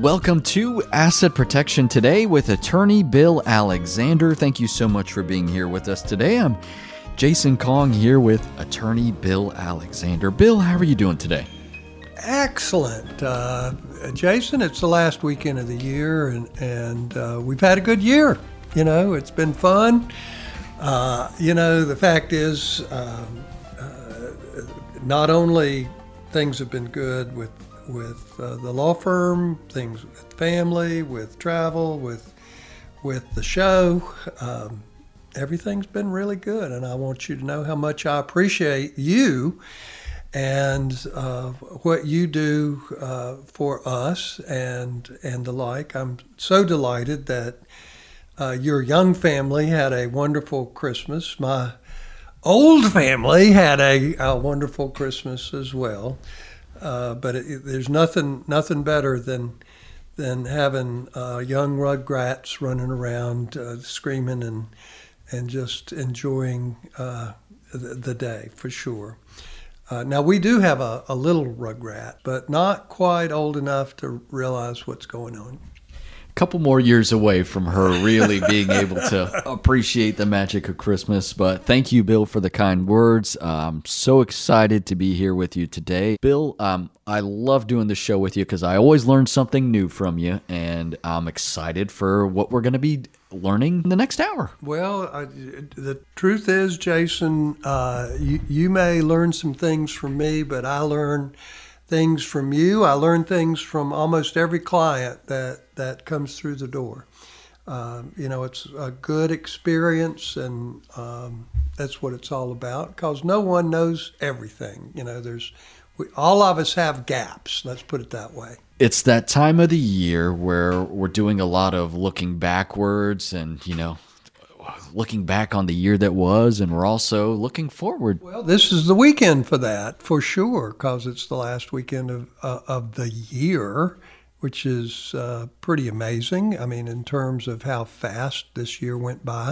Welcome to Asset Protection Today with attorney Bill Alexander. Thank you so much for being here with us today. I'm Jason Kong here with attorney Bill Alexander. Bill, how are you doing today? Excellent. Jason, it's the last weekend of the year, and we've had a good year. You know, it's been fun. The fact is, not only things have been good with the law firm, things with family, with travel, with the show. Everything's been really good, and I want you to know how much I appreciate you and what you do for us and the like. I'm so delighted that your young family had a wonderful Christmas. My old family had a wonderful Christmas as well. But there's nothing better than having young rugrats running around screaming and just enjoying the day, for sure. Now, we do have a little rugrat, but not quite old enough to realize what's going on. Couple more years away from her really being able to appreciate the magic of Christmas. But thank you, Bill, for the kind words. I'm so excited to be here with you today. Bill, I love doing the show with you because I always learn something new from you, and I'm excited for what we're going to be learning in the next hour. Well, the truth is, Jason, you may learn some things from me, but I learn things from you. I learn things from almost every client that comes through the door. It's a good experience, and that's what it's all about, because no one knows everything. All of us have gaps, let's put it that way. It's that time of the year where we're doing a lot of looking backwards and, looking back on the year that was, and we're also looking forward. Well, this is the weekend for that, for sure, because it's the last weekend of the year, which is pretty amazing. I mean, in terms of how fast this year went by.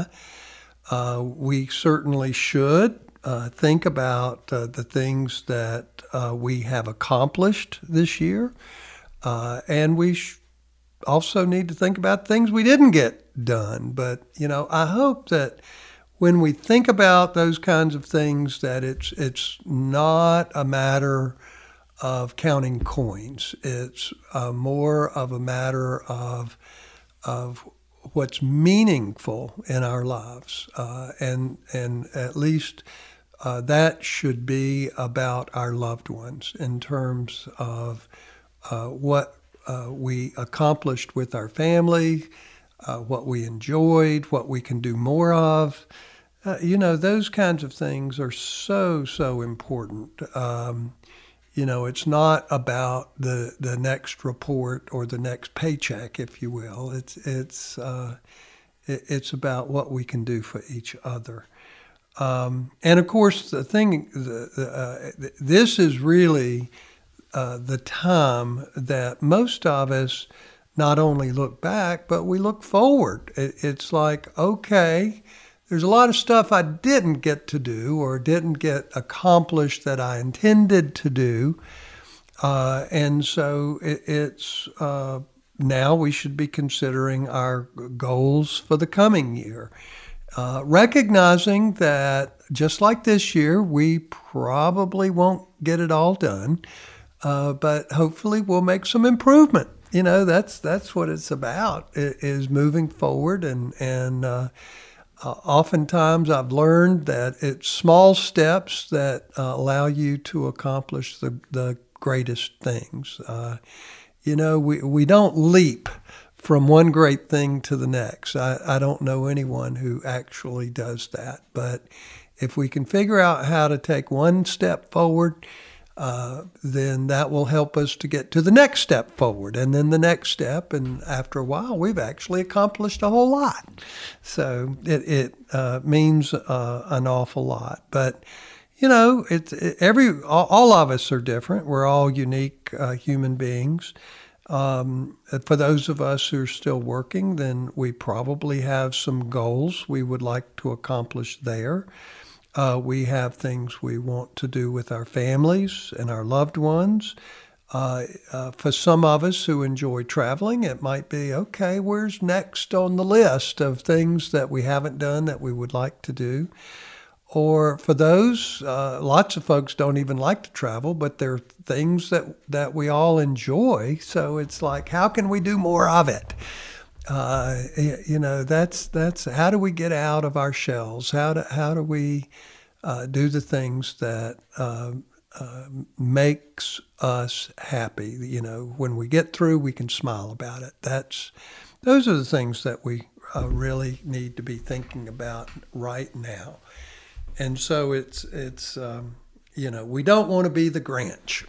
We certainly should think about the things that we have accomplished this year, and we also need to think about things we didn't get done. But, I hope that when we think about those kinds of things, that it's not a matter of counting coins. It's more of a matter of what's meaningful in our lives. And at least that should be about our loved ones in terms of what we accomplished with our family, what we enjoyed, what we can do more of. Those kinds of things are so important. It's not about the next report or the next paycheck, if you will. It's about what we can do for each other. And of course, the thing, this is really the time that most of us not only look back, but we look forward. It's like, okay, there's a lot of stuff I didn't get to do or didn't get accomplished that I intended to do. And so it's now we should be considering our goals for the coming year. Recognizing that just like this year, we probably won't get it all done, but hopefully we'll make some improvement. That's what it's about, is moving forward. And oftentimes I've learned that it's small steps that allow you to accomplish the greatest things. We don't leap from one great thing to the next. I don't know anyone who actually does that. But if we can figure out how to take one step forward, then that will help us to get to the next step forward, and then the next step. And after a while, we've actually accomplished a whole lot. So it means an awful lot. But all of us are different. We're all unique human beings. For those of us who are still working, then we probably have some goals we would like to accomplish there. We have things we want to do with our families and our loved ones. For some of us who enjoy traveling, it might be, okay, where's next on the list of things that we haven't done that we would like to do? Or for those, lots of folks don't even like to travel, but there are things that we all enjoy. So it's like, how can we do more of it? That's how do we get out of our shells? How do we do the things that makes us happy? When we get through, we can smile about it. Those are the things that we really need to be thinking about right now. And so it's we don't want to be the Grinch.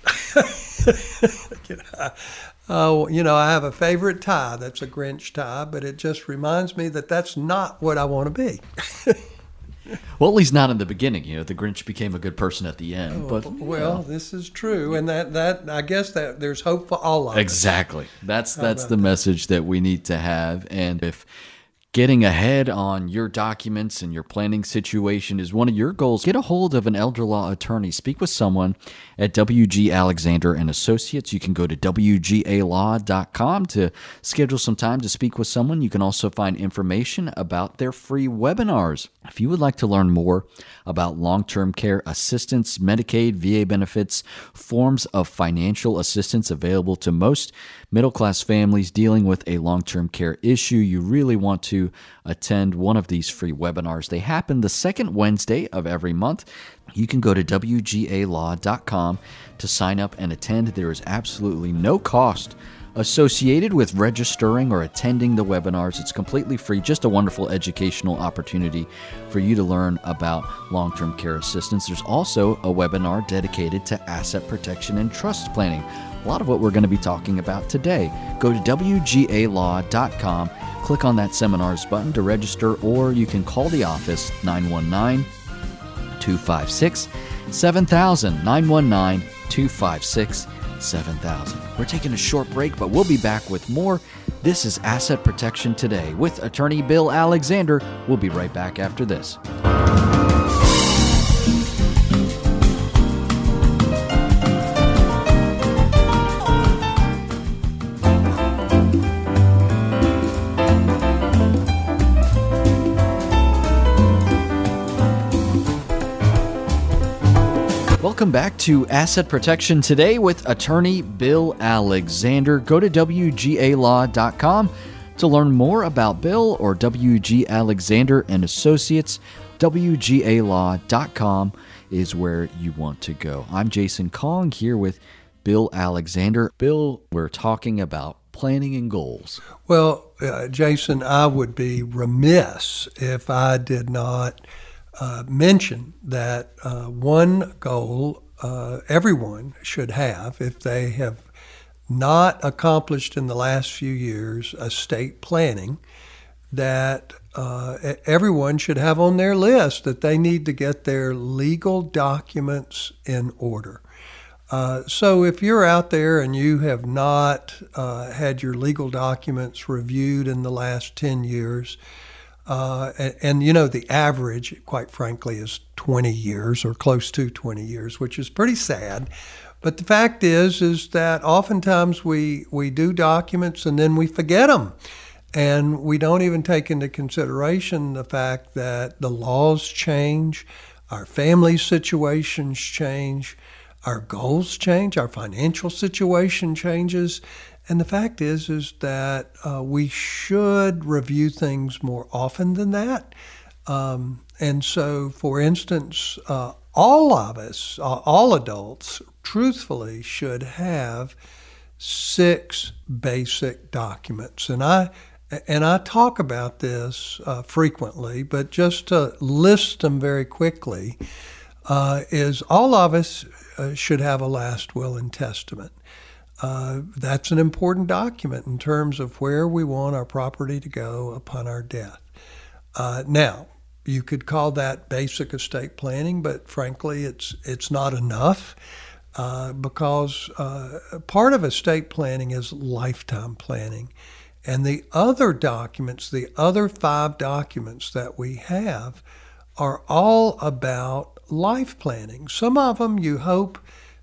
I have a favorite tie that's a Grinch tie, but it just reminds me that that's not what I want to be. Well, at least not in the beginning. The Grinch became a good person at the end. This is true, and that I guess that there's hope for all of us. Exactly. That's the message that we need to have. And if getting ahead on your documents and your planning situation is one of your goals, get a hold of an elder law attorney. Speak with someone at WG Alexander and Associates. You can go to WGAlaw.com to schedule some time to speak with someone. You can also find information about their free webinars. If you would like to learn more about long-term care assistance, Medicaid, VA benefits, forms of financial assistance available to most middle-class families dealing with a long-term care issue, you really want to attend one of these free webinars. They happen the second Wednesday of every month. You can go to WGAlaw.com to sign up and attend. There is absolutely no cost associated with registering or attending the webinars. It's completely free, just a wonderful educational opportunity for you to learn about long-term care assistance. There's also a webinar dedicated to asset protection and trust planning, a lot of what we're going to be talking about today. Go to WGAlaw.com, click on that seminars button to register, or you can call the office 919-256-7000, 919-256-7000. We're taking a short break, but we'll be back with more. This is Asset Protection Today with attorney Bill Alexander. We'll be right back after this. Welcome back to Asset Protection Today with attorney Bill Alexander. Go to WGAlaw.com to learn more about Bill or WG Alexander and Associates. WGAlaw.com is where you want to go. I'm Jason Kong here with Bill Alexander. Bill, we're talking about planning and goals. Well, Jason, I would be remiss if I did not mention that one goal everyone should have, if they have not accomplished in the last few years estate planning, that everyone should have on their list that they need to get their legal documents in order. So if you're out there and you have not had your legal documents reviewed in the last 10 years, and the average, quite frankly, is 20 years or close to 20 years, which is pretty sad. But the fact is that oftentimes we do documents and then we forget them. And we don't even take into consideration the fact that the laws change, our family situations change, our goals change, our financial situation changes. And the fact is that we should review things more often than that. And so, for instance, all of us, all adults, truthfully should have 6 basic documents. And I talk about this frequently, but just to list them very quickly, is all of us should have a last will and testament. That's an important document in terms of where we want our property to go upon our death. Now, you could call that basic estate planning, but frankly, it's not enough because part of estate planning is lifetime planning. And the other documents, the other 5 documents that we have, are all about life planning. Some of them you hope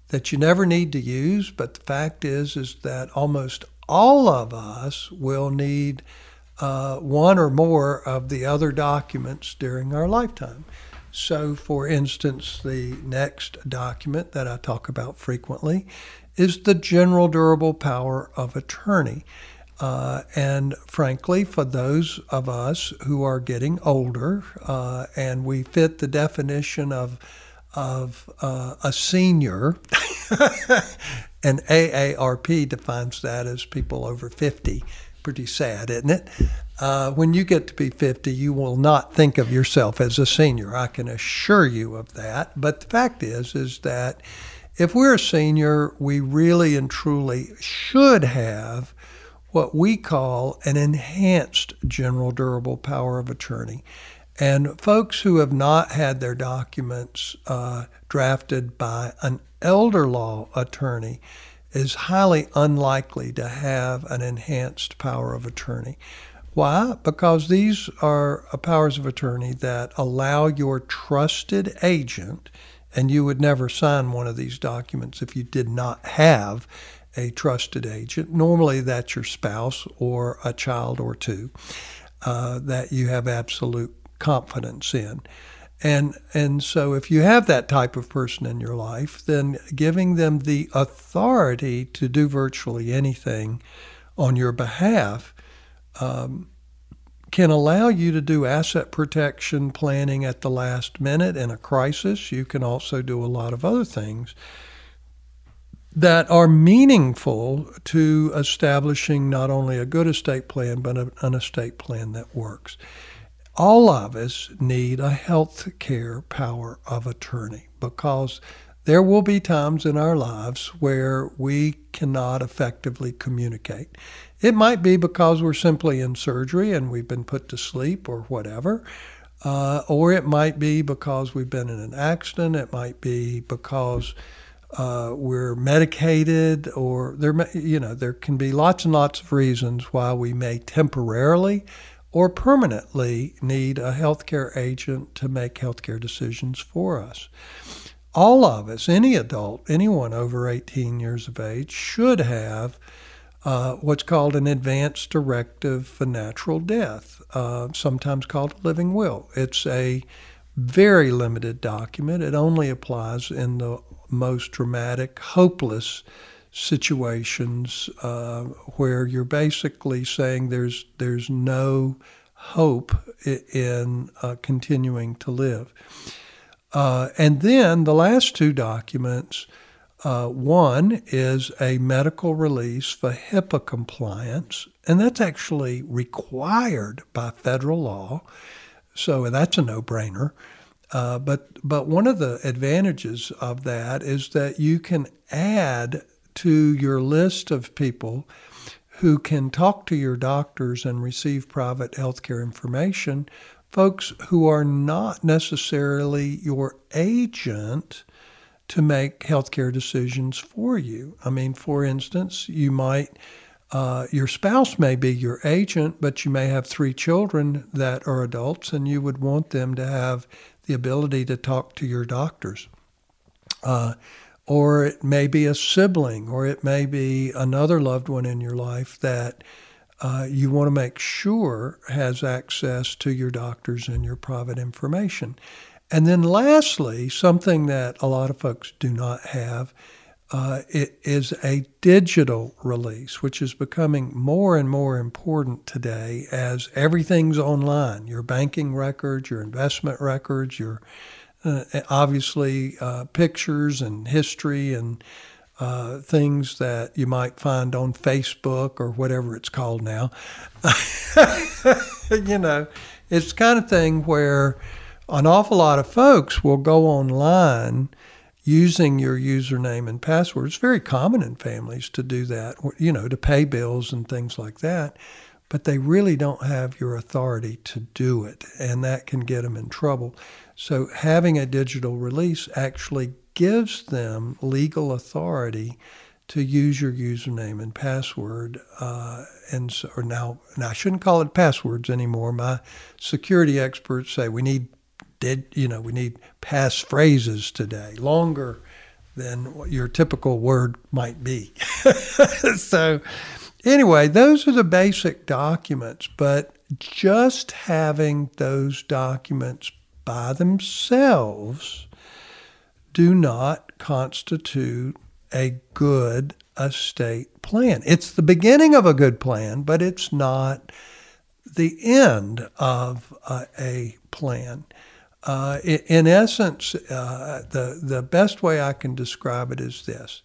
that you never need to use, but the fact is that almost all of us will need one or more of the other documents during our lifetime. So, for instance, the next document that I talk about frequently is the General Durable Power of Attorney. And frankly, for those of us who are getting older and we fit the definition of a senior, and AARP defines that as people over 50. Pretty sad, isn't it? When you get to be 50, you will not think of yourself as a senior. I can assure you of that. But the fact is that if we're a senior, we really and truly should have what we call an enhanced general durable power of attorney. And folks who have not had their documents drafted by an elder law attorney is highly unlikely to have an enhanced power of attorney. Why? Because these are powers of attorney that allow your trusted agent, and you would never sign one of these documents if you did not have a trusted agent. Normally that's your spouse or a child or two that you have absolute confidence in. And so if you have that type of person in your life, then giving them the authority to do virtually anything on your behalf can allow you to do asset protection planning at the last minute in a crisis. You can also do a lot of other things that are meaningful to establishing not only a good estate plan, but an estate plan that works. All of us need a health care power of attorney because there will be times in our lives where we cannot effectively communicate. It might be because we're simply in surgery and we've been put to sleep or whatever, or it might be because we've been in an accident. It might be because we're medicated, or there can be lots and lots of reasons why we may temporarily or permanently need a healthcare agent to make healthcare decisions for us. All of us, any adult, anyone over 18 years of age, should have what's called an advance directive for natural death, sometimes called a living will. It's a very limited document. It only applies in the most dramatic, hopeless situations where you're basically saying there's no hope in continuing to live. And then the last two documents, one is a medical release for HIPAA compliance, and that's actually required by federal law, so that's a no-brainer. But one of the advantages of that is that you can add to your list of people who can talk to your doctors and receive private health care information, folks who are not necessarily your agent to make healthcare decisions for you. I mean, for instance, you might, your spouse may be your agent, but you may have 3 children that are adults, and you would want them to have the ability to talk to your doctors. Or it may be a sibling, or it may be another loved one in your life that you want to make sure has access to your doctors and your private information. And then lastly, something that a lot of folks do not have, it is a digital release, which is becoming more and more important today as everything's online. Your banking records, your investment records, your obviously pictures and history and things that you might find on Facebook or whatever it's called now. It's the kind of thing where an awful lot of folks will go online using your username and password. It's very common in families to do that, to pay bills and things like that, but they really don't have your authority to do it, and that can get them in trouble. So having a digital release actually gives them legal authority to use your username and password. Now I shouldn't call it passwords anymore. My security experts say we need pass phrases today, longer than what your typical word might be. So anyway, those are the basic documents, but just having those documents by themselves do not constitute a good estate plan. It's the beginning of a good plan, but it's not the end of a plan. In essence, the best way I can describe it is this.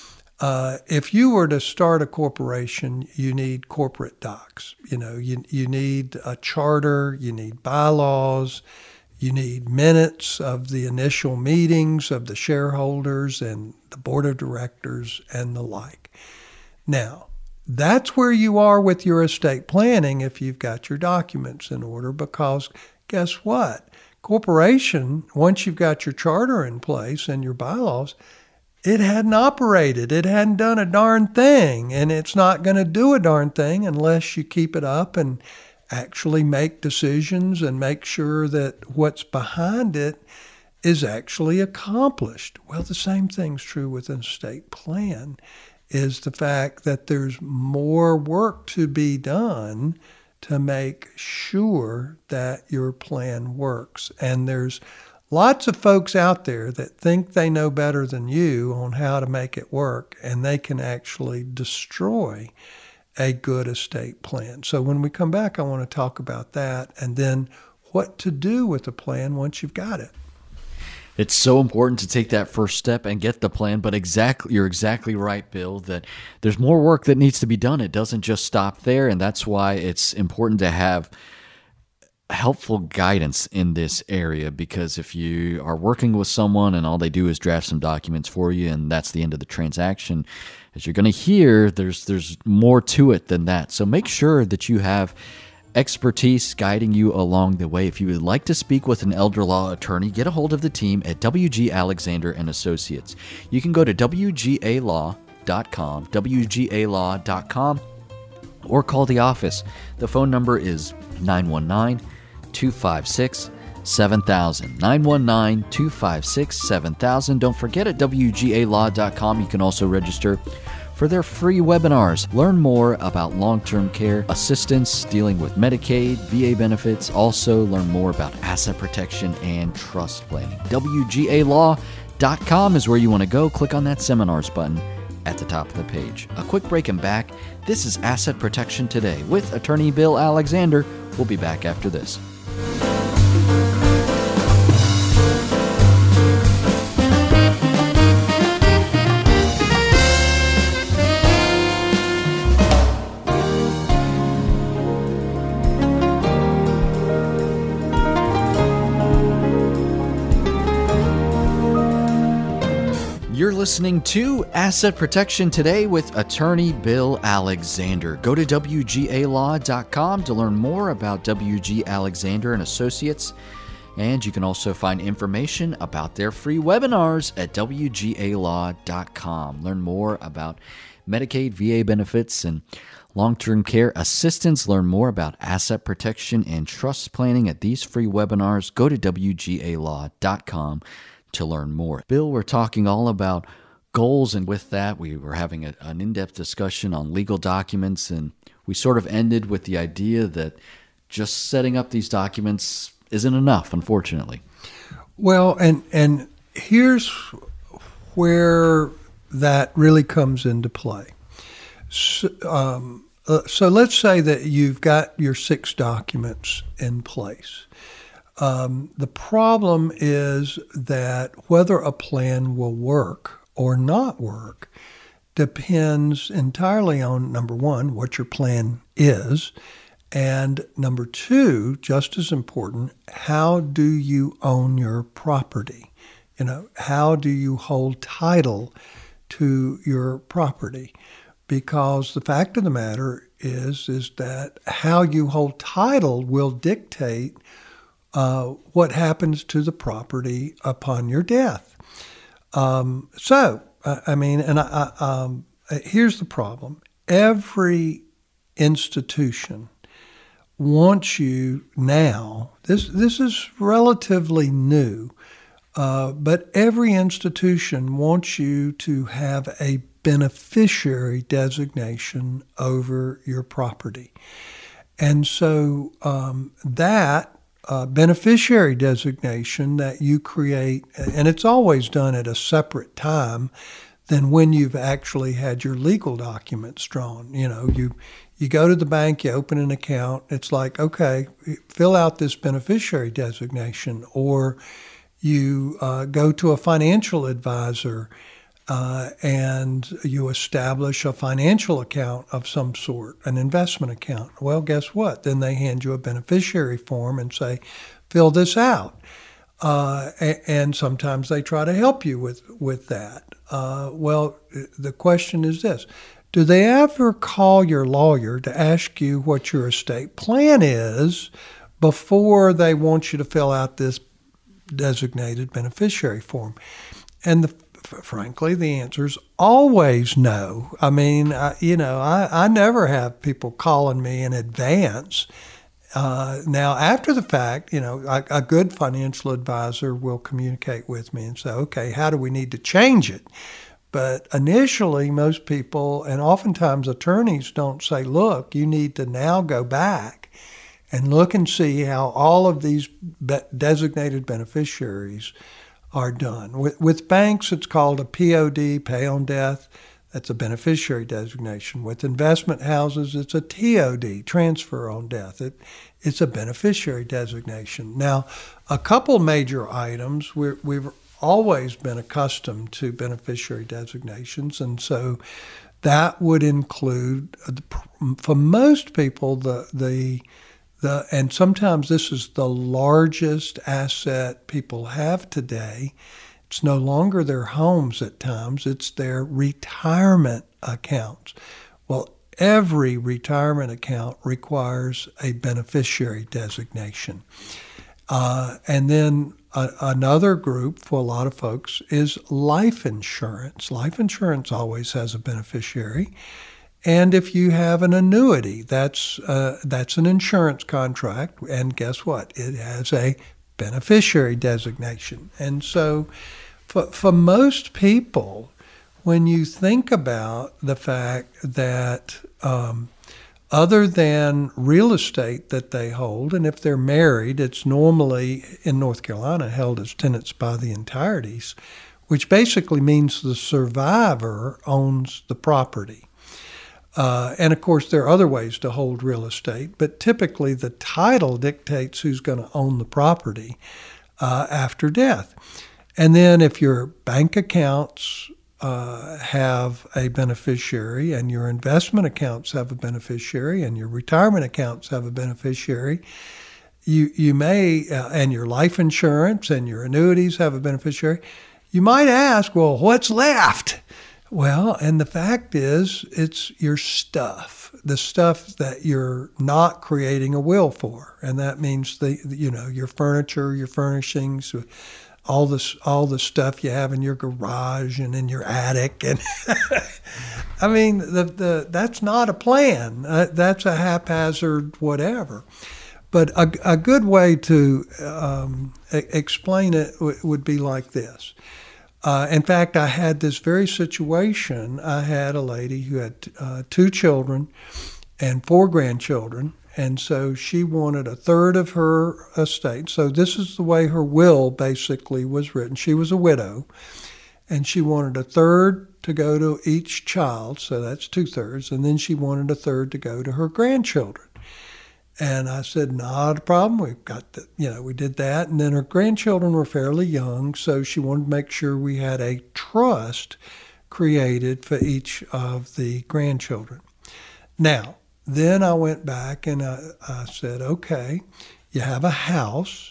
If you were to start a corporation, you need corporate docs. You need a charter, you need bylaws, you need minutes of the initial meetings of the shareholders and the board of directors and the like. Now, that's where you are with your estate planning if you've got your documents in order, because guess what? Corporation, once you've got your charter in place and your bylaws, it hadn't operated. It hadn't done a darn thing, and it's not going to do a darn thing unless you keep it up and actually make decisions and make sure that what's behind it is actually accomplished. Well, the same thing's true with an estate plan, is the fact that there's more work to be done to make sure that your plan works. And there's lots of folks out there that think they know better than you on how to make it work, and they can actually destroy a good estate plan. So when we come back, I want to talk about that and then what to do with the plan once you've got it. It's so important to take that first step and get the plan, but you're exactly right, Bill, that there's more work that needs to be done. It doesn't just stop there, and that's why it's important to have helpful guidance in this area, because if you are working with someone and all they do is draft some documents for you and that's the end of the transaction, as you're going to hear, there's more to it than that. So make sure that you have expertise guiding you along the way. If you would like to speak with an elder law attorney, get a hold of the team at W.G. Alexander and Associates. You can go to WGAlaw.com, WGAlaw.com, or call the office. The phone number is 919-256-7000. 919-256-7000. Don't forget, at WGAlaw.com, you can also register for their free webinars. Learn more about long-term care assistance, dealing with Medicaid, VA benefits. Also, learn more about asset protection and trust planning. WGAlaw.com is where you want to go. Click on that seminars button at the top of the page. A quick break and back. This is Asset Protection Today with attorney Bill Alexander. We'll be back after this. You're listening to Asset Protection Today with attorney Bill Alexander. Go to WGAlaw.com to learn more about W.G. Alexander and Associates. And you can also find information about their free webinars at WGAlaw.com. Learn more about Medicaid, VA benefits, and long-term care assistance. Learn more about asset protection and trust planning at these free webinars. Go to WGAlaw.com to learn more. Bill, we're talking all about goals, and with that, we were having an in-depth discussion on legal documents, and we sort of ended with the idea that just setting up these documents isn't enough, unfortunately. Well, and here's where that really comes into play. So let's say that you've got your 6 documents in place. The problem is that whether a plan will work or not work depends entirely on, number one, what your plan is, and number 2, just as important, how do you own your property? How do you hold title to your property? Because the fact of the matter is that how you hold title will dictate what happens to the property upon your death. Here's the problem. Every institution wants you now, this is relatively new, But every institution wants you to have a beneficiary designation over your property. And so that beneficiary designation that you create, and it's always done at a separate time than when you've actually had your legal documents drawn. You go to the bank, you open an account. It's like, okay, fill out this beneficiary designation, or you go to a financial advisor and you establish a financial account of some sort, an investment account. Well, guess what? Then they hand you a beneficiary form and say, fill this out. And sometimes they try to help you with that. Well, the question is this. Do they ever call your lawyer to ask you what your estate plan is before they want you to fill out this designated beneficiary form? And frankly, the answer is always no. I mean, I never have people calling me in advance. Now, after the fact, a good financial advisor will communicate with me and say, okay, how do we need to change it? But initially, most people, and oftentimes attorneys, don't say, look, you need to now go back and look and see how all of these designated beneficiaries are done. With banks, it's called a POD, pay on death. That's a beneficiary designation. With investment houses, it's a TOD, transfer on death. It's a beneficiary designation. Now, a couple major items, we've always been accustomed to beneficiary designations, and so that would include, for most people, and sometimes this is the largest asset people have today. It's no longer their homes at times, it's their retirement accounts. Well, every retirement account requires a beneficiary designation. And then another group for a lot of folks is life insurance. Life insurance always has a beneficiary. And if you have an annuity, that's an insurance contract, and guess what? It has a beneficiary designation. And so for most people, when you think about the fact that other than real estate that they hold, and if they're married, it's normally in North Carolina held as tenants by the entireties, which basically means the survivor owns the property. And of course, there are other ways to hold real estate, but typically the title dictates who's going to own the property after death. And then if your bank accounts have a beneficiary, and your investment accounts have a beneficiary, and your retirement accounts have a beneficiary, you may, and your life insurance and your annuities have a beneficiary, you might ask, well, what's left? Well, and the fact is, it's your stuff, the stuff that you're not creating a will for. And that means your furniture, your furnishings, all the stuff you have in your garage and in your attic. And I mean, that's not a plan. That's a haphazard whatever. But a good way to explain it would be like this. In fact, I had this very situation. I had a lady who had 2 children and 4 grandchildren, and so she wanted a third of her estate. So this is the way her will basically was written. She was a widow, and she wanted a third to go to each child, so that's 2/3, and then she wanted a third to go to her grandchildren. And I said, not a problem. We've got we did that. And then her grandchildren were fairly young, so she wanted to make sure we had a trust created for each of the grandchildren. Now, then I went back and I said, okay, you have a house,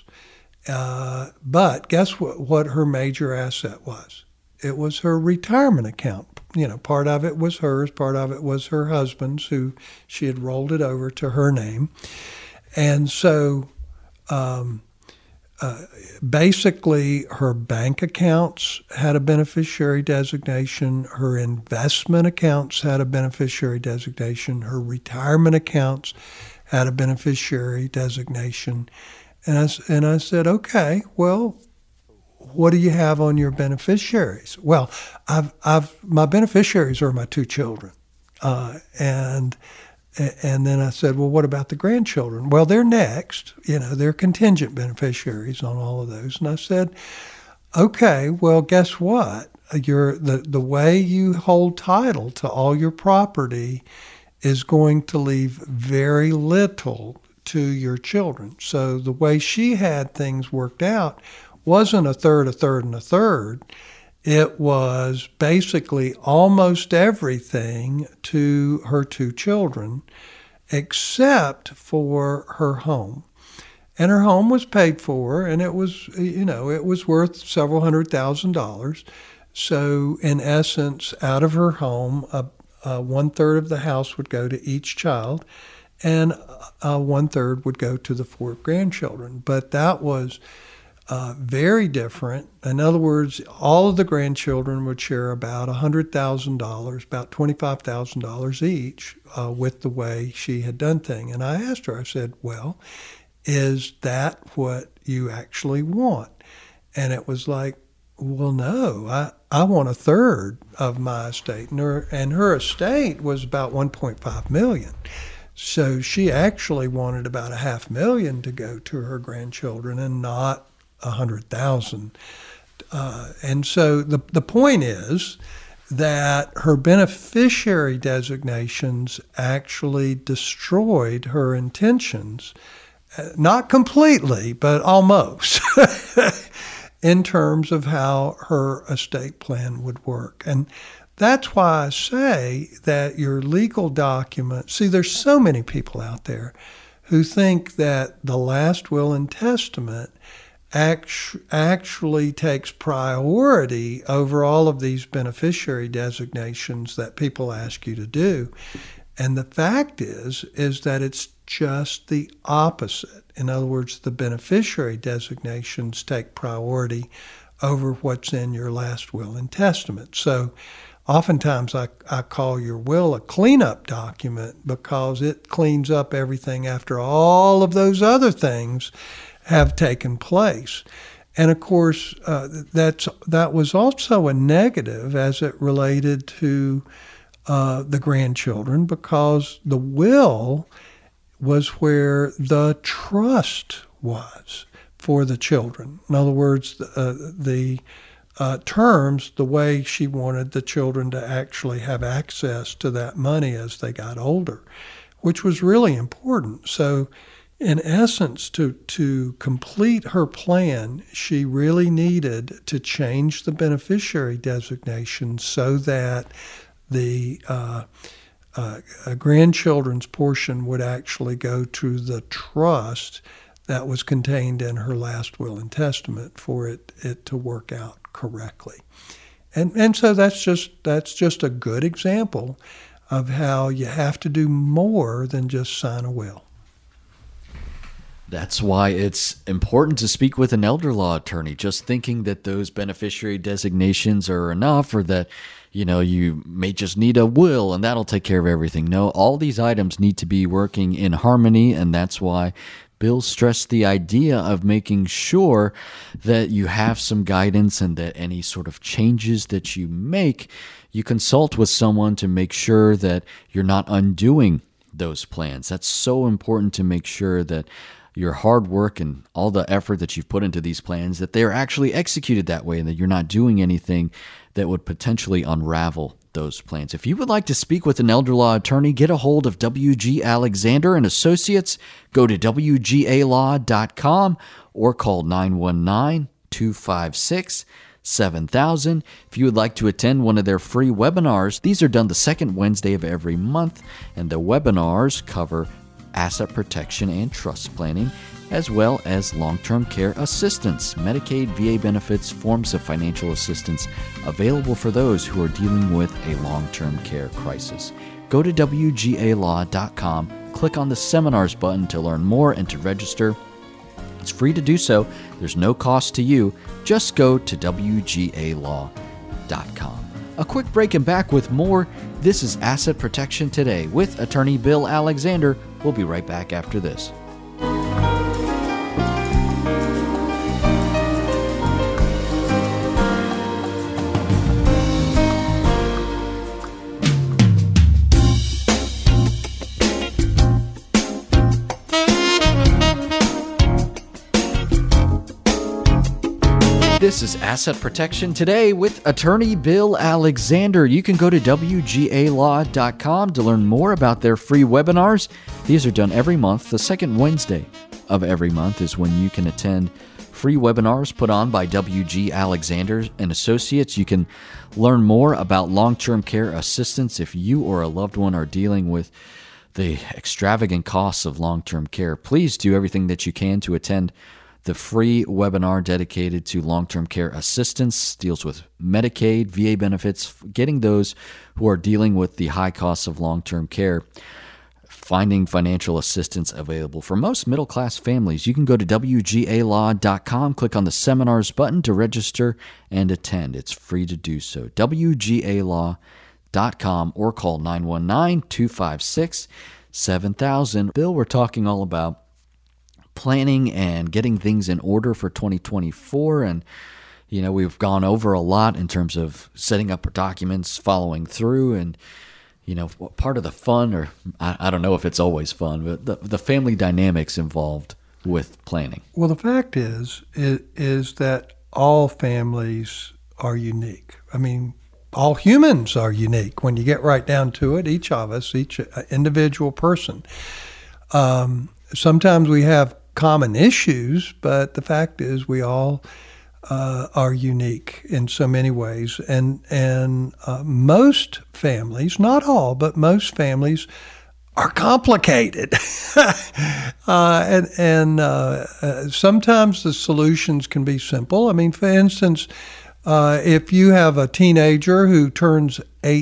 but guess what her major asset was? It was her retirement account. Part of it was hers, part of it was her husband's, who she had rolled it over to her name. And so basically her bank accounts had a beneficiary designation, her investment accounts had a beneficiary designation, her retirement accounts had a beneficiary designation. And I said, okay, well, what do you have on your beneficiaries? Well, my beneficiaries are my 2 children. And then I said, well, what about the grandchildren? Well, they're next. They're contingent beneficiaries on all of those. And I said, okay, well, guess what? The way you hold title to all your property is going to leave very little to your children. So the way she had things worked out wasn't a third, a third, and a third. It was basically almost everything to her 2 children, except for her home. And her home was paid for, and it was, it was worth several $100,000. So in essence, out of her home, 1/3 of the house would go to each child, and 1/3 would go to the 4 grandchildren. But that was very different. In other words, all of the grandchildren would share about $100,000, about $25,000 each, with the way she had done things. And I asked her, I said, well, is that what you actually want? And it was like, well, no, I want 1/3 of my estate. And her estate was about $1.5 million. So she actually wanted about $500,000 to go to her grandchildren and not $100,000. And so the point is that her beneficiary designations actually destroyed her intentions, not completely, but almost, in terms of how her estate plan would work. And that's why I say that your legal document, see, there's so many people out there who think that the last will and testament actually takes priority over all of these beneficiary designations that people ask you to do. And the fact is that it's just the opposite. In other words, the beneficiary designations take priority over what's in your last will and testament. So oftentimes I call your will a cleanup document because it cleans up everything after all of those other things have taken place. And of course, that was also a negative as it related to the grandchildren, because the will was where the trust was for the children. In other words, the terms, the way she wanted the children to actually have access to that money as they got older, which was really important. So in essence, to complete her plan, she really needed to change the beneficiary designation so that the grandchildren's portion would actually go to the trust that was contained in her last will and testament for it to work out correctly. And so that's just a good example of how you have to do more than just sign a will. That's why it's important to speak with an elder law attorney. Just thinking that those beneficiary designations are enough, or that, you may just need a will and that'll take care of everything. No, all these items need to be working in harmony, and that's why Bill stressed the idea of making sure that you have some guidance, and that any sort of changes that you make, you consult with someone to make sure that you're not undoing those plans. That's so important, to make sure that your hard work and all the effort that you've put into these plans, that they're actually executed that way, and that you're not doing anything that would potentially unravel those plans. If you would like to speak with an elder law attorney, get a hold of W.G. Alexander and Associates. Go to WGAlaw.com or call 919-256-7000. If you would like to attend one of their free webinars, these are done the second Wednesday of every month, and the webinars cover asset protection and trust planning, as well as long-term care assistance, Medicaid, VA benefits, forms of financial assistance available for those who are dealing with a long-term care crisis. Go to WGAlaw.com, click on the seminars button to learn more and to register. It's free to do so. There's no cost to you. Just go to WGAlaw.com. A quick break and back with more. This is Asset Protection Today with attorney Bill Alexander. We'll be right back after this. This is Asset Protection Today with attorney Bill Alexander. You can go to WGALaw.com to learn more about their free webinars. These are done every month. The second Wednesday of every month is when you can attend free webinars put on by WG Alexander and Associates. You can learn more about long-term care assistance if you or a loved one are dealing with the extravagant costs of long-term care. Please do everything that you can to attend the free webinar dedicated to long-term care assistance. Deals with Medicaid, VA benefits, getting those who are dealing with the high costs of long-term care, finding financial assistance available for most middle-class families. You can go to WGALaw.com, click on the seminars button to register and attend. It's free to do so. WGALaw.com or call 919-256-7000. Bill, we're talking all about planning and getting things in order for 2024. And, we've gone over a lot in terms of setting up documents, following through, and, part of the fun, or I don't know if it's always fun, but the family dynamics involved with planning. Well, the fact is that all families are unique. I mean, all humans are unique when you get right down to it, each of us, each individual person. Sometimes we have common issues, but the fact is we all are unique in so many ways. And most families, not all, but most families are complicated. and sometimes the solutions can be simple. I mean, for instance, if you have a teenager who turns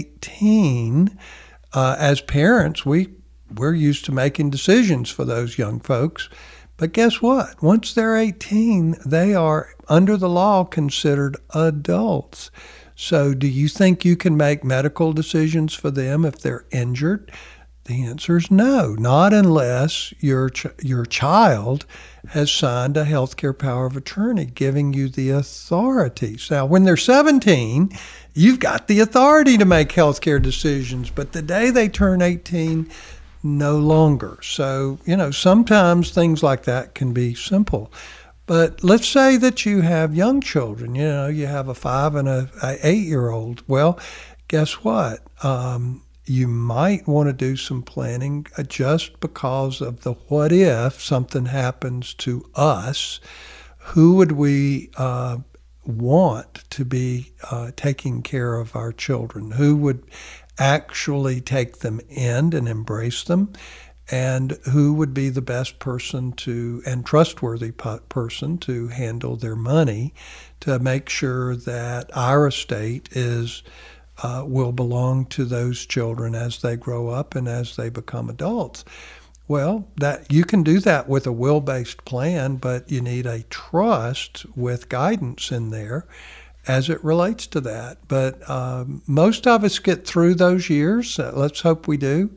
18, as parents, we're used to making decisions for those young folks. But guess what? Once they're 18, they are, under the law, considered adults. So do you think you can make medical decisions for them if they're injured? The answer is no, not unless your child has signed a healthcare power of attorney giving you the authorities. Now, when they're 17, you've got the authority to make healthcare decisions, but the day they turn 18, no longer. So, sometimes things like that can be simple. But let's say that you have young children, you have a 5 and a 8-year-old. Well, guess what? You might want to do some planning just because of the what if something happens to us. Who would we want to be taking care of our children? Who would actually take them in and embrace them, and who would be the best person and trustworthy person to handle their money to make sure that our estate will belong to those children as they grow up and as they become adults. Well, that you can do that with a will-based plan, but you need a trust with guidance in there as it relates to that. But most of us get through those years. Let's hope we do.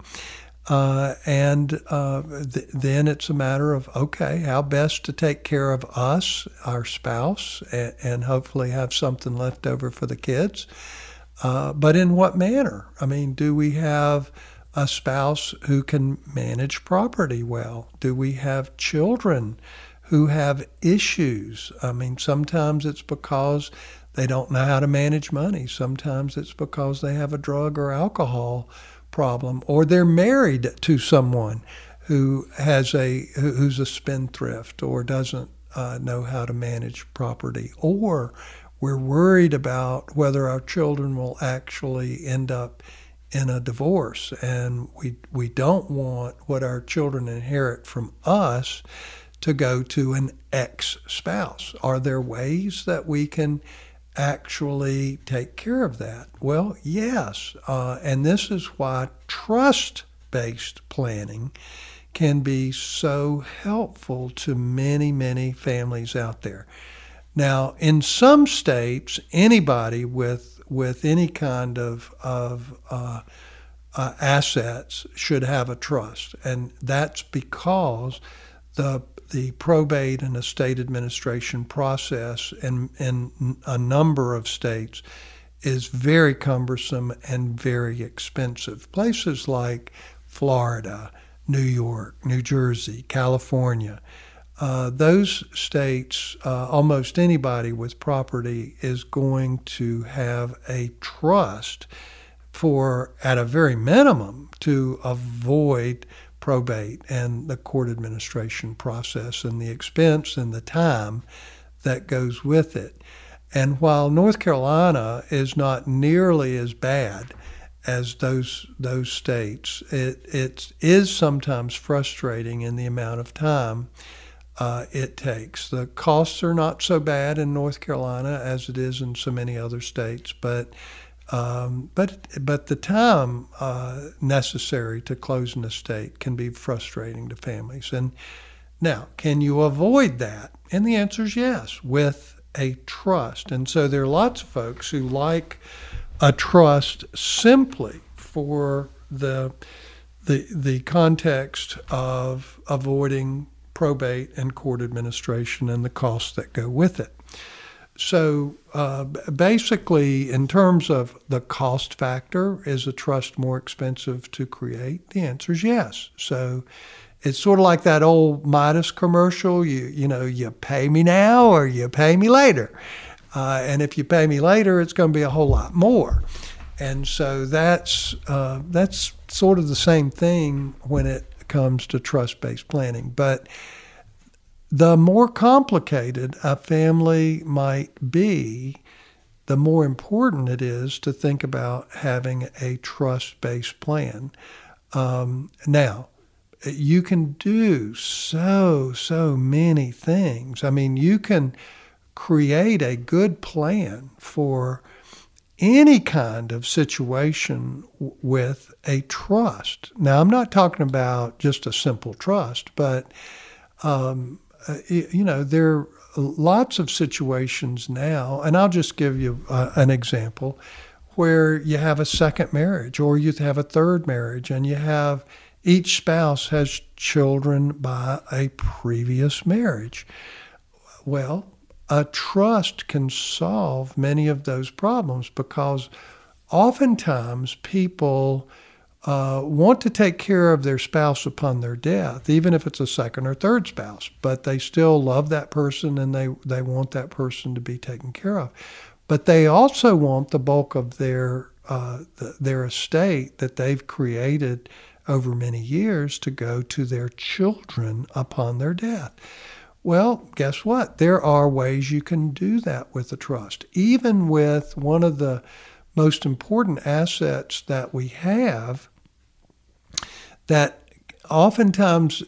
Then it's a matter of, okay, how best to take care of us, our spouse, and hopefully have something left over for the kids. But in what manner? I mean, do we have a spouse who can manage property well? Do we have children who have issues? I mean, sometimes it's because they don't know how to manage money. Sometimes it's because they have a drug or alcohol problem, or they're married to someone who's a spendthrift or doesn't know how to manage property, or we're worried about whether our children will actually end up in a divorce, and we don't want what our children inherit from us to go to an ex-spouse. Are there ways that we can actually take care of that? Well, yes, and this is why trust-based planning can be so helpful to many, many families out there. Now, in some states, anybody with any kind of assets should have a trust, and that's because the probate and estate administration process in a number of states is very cumbersome and very expensive. Places like Florida, New York, New Jersey, California, those states, almost anybody with property is going to have a trust for, at a very minimum, to avoid probate and the court administration process and the expense and the time that goes with it. And while North Carolina is not nearly as bad as those states, it is sometimes frustrating in the amount of time it takes. The costs are not so bad in North Carolina as it is in so many other states, but the time necessary to close an estate can be frustrating to families. And now, can you avoid that? And the answer is yes, with a trust. And so there are lots of folks who like a trust simply for the context of avoiding probate and court administration and the costs that go with it. So basically, in terms of the cost factor, is a trust more expensive to create? The answer is yes. So it's sort of like that old Midas commercial, you pay me now or you pay me later. And if you pay me later, it's going to be a whole lot more. And so that's sort of the same thing when it comes to trust-based planning. But the more complicated a family might be, the more important it is to think about having a trust-based plan. Now, you can do so many things. I mean, you can create a good plan for any kind of situation with a trust. Now, I'm not talking about just a simple trust, but there are lots of situations now, and I'll just give you an example, where you have a second marriage or you have a third marriage, and you have each spouse has children by a previous marriage. Well, a trust can solve many of those problems, because oftentimes people want to take care of their spouse upon their death, even if it's a second or third spouse, but they still love that person and they want that person to be taken care of. But they also want the bulk of their estate that they've created over many years to go to their children upon their death. Well, guess what? There are ways you can do that with a trust, even with one of the most important assets that we have that oftentimes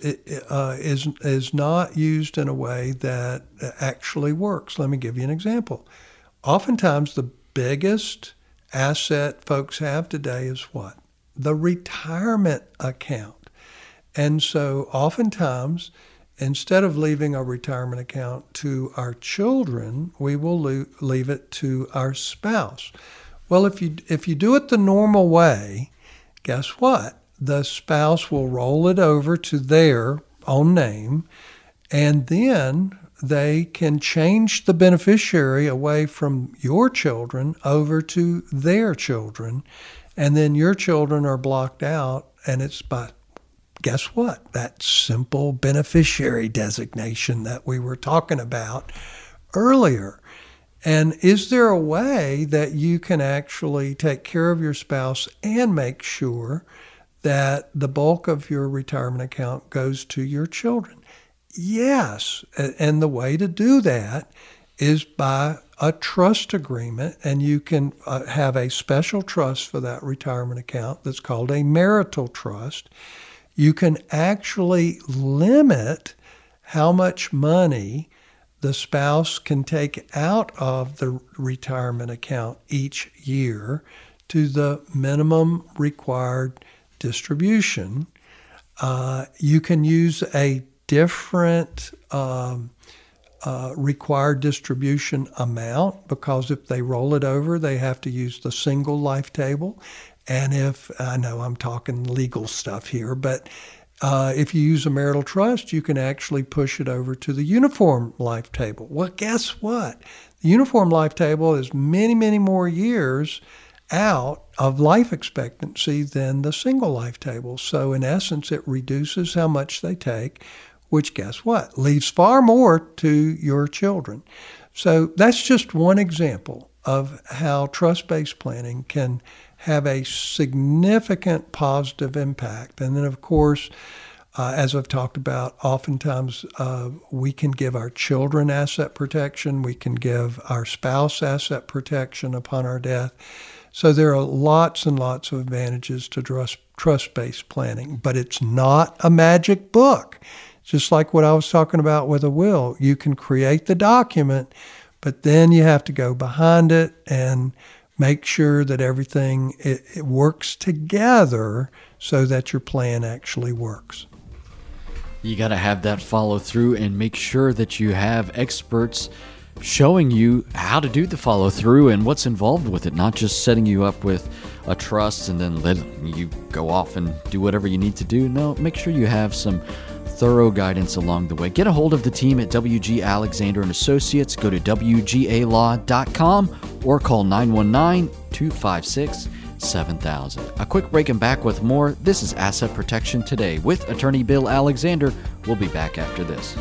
is not used in a way that actually works. Let me give you an example. Oftentimes the biggest asset folks have today is what? The retirement account. And so oftentimes, instead of leaving a retirement account to our children, we will leave it to our spouse. Well, if you do it the normal way, guess what? The spouse will roll it over to their own name, and then they can change the beneficiary away from your children over to their children, and then your children are blocked out, and it's by, guess what? That simple beneficiary designation that we were talking about earlier. And is there a way that you can actually take care of your spouse and make sure that the bulk of your retirement account goes to your children? Yes. And the way to do that is by a trust agreement, and you can have a special trust for that retirement account that's called a marital trust. You can actually limit how much money the spouse can take out of the retirement account each year to the minimum required distribution. You can use a different required distribution amount, because if they roll it over, they have to use the single life table. And I know I'm talking legal stuff here, but if you use a marital trust, you can actually push it over to the uniform life table. Well, guess what? The uniform life table is many, many more years out of life expectancy than the single life table. So in essence, it reduces how much they take, which guess what? Leaves far more to your children. So that's just one example of how trust-based planning can have a significant positive impact. And then, of course, as I've talked about, oftentimes we can give our children asset protection. We can give our spouse asset protection upon our death. So there are lots and lots of advantages to trust-based planning, but it's not a magic book. Just like what I was talking about with a will, you can create the document, but then you have to go behind it and make sure that everything it works together so that your plan actually works. You got to have that follow through and make sure that you have experts showing you how to do the follow through and what's involved with it, not just setting you up with a trust and then letting you go off and do whatever you need to do. No, make sure you have some thorough guidance along the way. Get a hold of the team at WG Alexander and Associates. Go to WGAlaw.com or call 919-256-7000. A quick break and back with more. This is Asset Protection Today with Attorney Bill Alexander. We'll be back after this.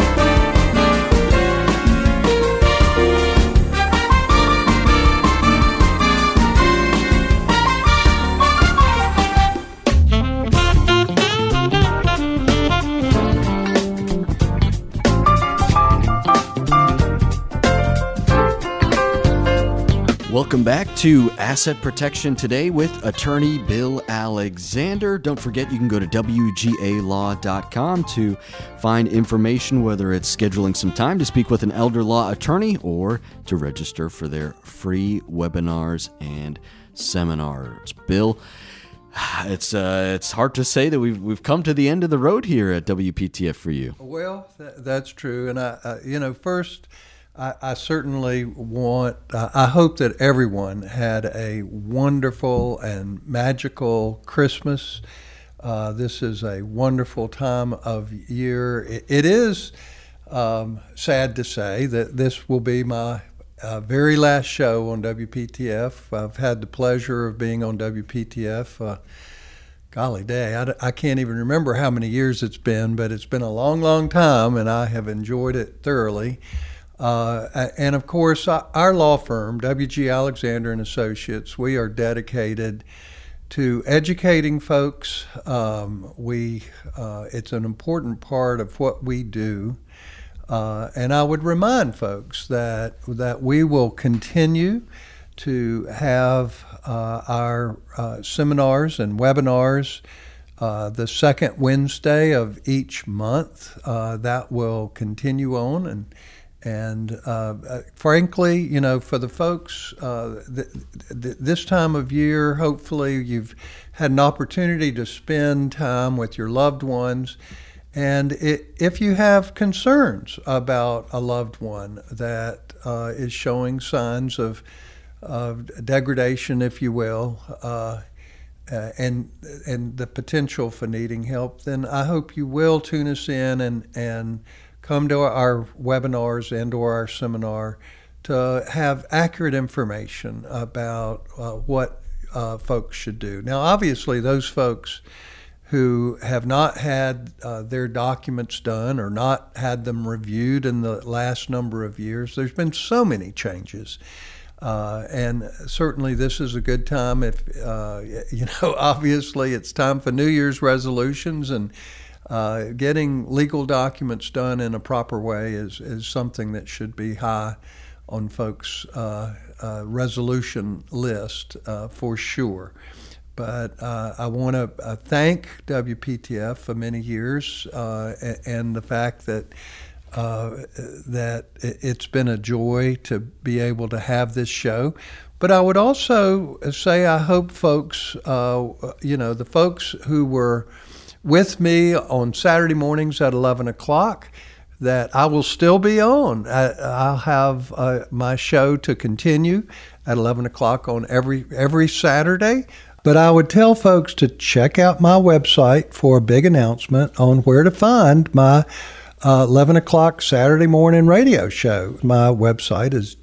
Welcome back to Asset Protection Today with Attorney Bill Alexander. Don't forget you can go to WGAlaw.com to find information, whether it's scheduling some time to speak with an elder law attorney or to register for their free webinars and seminars. Bill, it's hard to say that we've come to the end of the road here at WPTF for you. Well, that's true. And first, I certainly I hope that everyone had a wonderful and magical Christmas. This is a wonderful time of year. It is sad to say that this will be my very last show on WPTF. I've had the pleasure of being on WPTF. Golly day, I can't even remember how many years it's been, but it's been a long, long time, and I have enjoyed it thoroughly. And of course, our law firm, WG Alexander and Associates, we are dedicated to educating folks. It's an important part of what we do. And I would remind folks that we will continue to have our seminars and webinars the second Wednesday of each month. That will continue on. And frankly, for the folks, this time of year, hopefully you've had an opportunity to spend time with your loved ones. And if you have concerns about a loved one that is showing signs of degradation, if you will, and the potential for needing help, then I hope you will tune us in and come to our webinars and or our seminar to have accurate information about what folks should do. Now, obviously, those folks who have not had their documents done or not had them reviewed in the last number of years, there's been so many changes. And certainly this is a good time if, obviously it's time for New Year's resolutions, and getting legal documents done in a proper way is something that should be high on folks' resolution list for sure. But I want to thank WPTF for many years and the fact that it's been a joy to be able to have this show. But I would also say I hope folks, the folks who were with me on Saturday mornings at 11 o'clock, that I will still be on. I'll have my show to continue at 11 o'clock on every Saturday. But I would tell folks to check out my website for a big announcement on where to find my 11 o'clock Saturday morning radio show. My website is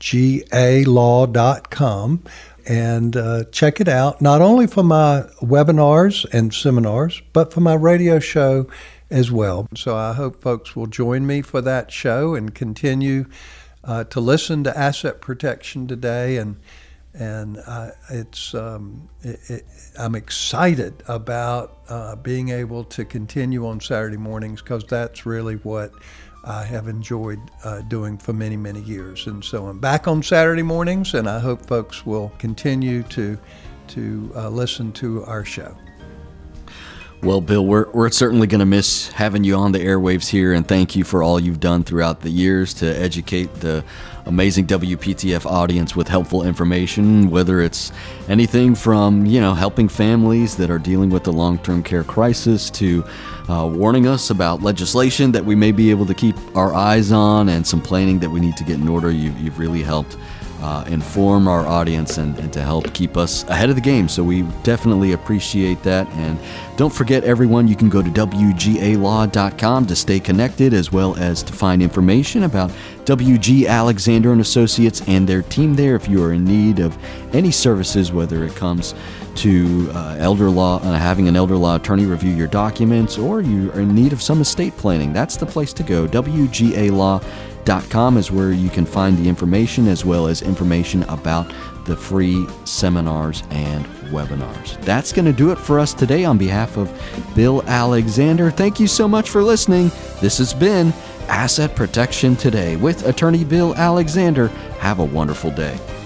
WGAlaw.com. And check it out, not only for my webinars and seminars, but for my radio show as well. So I hope folks will join me for that show and continue to listen to Asset Protection Today. And I'm excited about being able to continue on Saturday mornings, because that's really what I have enjoyed doing for many, many years. And so I'm back on Saturday mornings, and I hope folks will continue to listen to our show. Well, Bill, we're certainly going to miss having you on the airwaves here, and thank you for all you've done throughout the years to educate the amazing WPTF audience with helpful information, whether it's anything from, helping families that are dealing with the long-term care crisis to warning us about legislation that we may be able to keep our eyes on, and some planning that we need to get in order. You've really helped inform our audience and to help keep us ahead of the game. So we definitely appreciate that. And don't forget, everyone, you can go to WGALaw.com to stay connected, as well as to find information about WG Alexander and Associates and their team there if you are in need of any services, whether it comes to elder law, having an elder law attorney review your documents, or you are in need of some estate planning. That's the place to go. WGALaw.com is where you can find the information, as well as information about the free seminars and webinars. That's going to do it for us today. On behalf of Bill Alexander, thank you so much for listening. This has been Asset Protection Today with attorney Bill Alexander. Have a wonderful day.